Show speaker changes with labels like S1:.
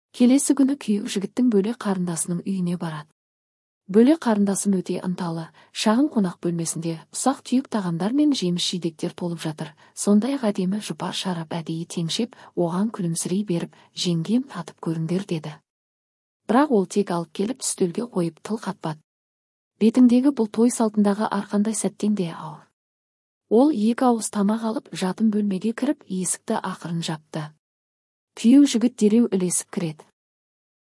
S1: Келесі күні күйеу жігіттің бөле қарындасының үйіне барады. Бөле қарындасым өте ынталы, шағын қонақ бөлмесінде ұсақ түйек тағамдар мен жеміс-жидектер толып жатыр. Сондай-ақ әдемі жұпар шарап әдейі теңшеп, оған күлімсірей беріп, жеңгем татып көріңдер деді. Бірақ ол тек алып келіп үстелге қойып тіл қатпады. Бетіңдегі бұл той салтындағы арқандай сәттен де ауыр. Ол екі ауыз тамақ алып жатын бөлмеге кіріп есікті ақырын жапты. Күйеу жігіт дереу ілесіп кіреді.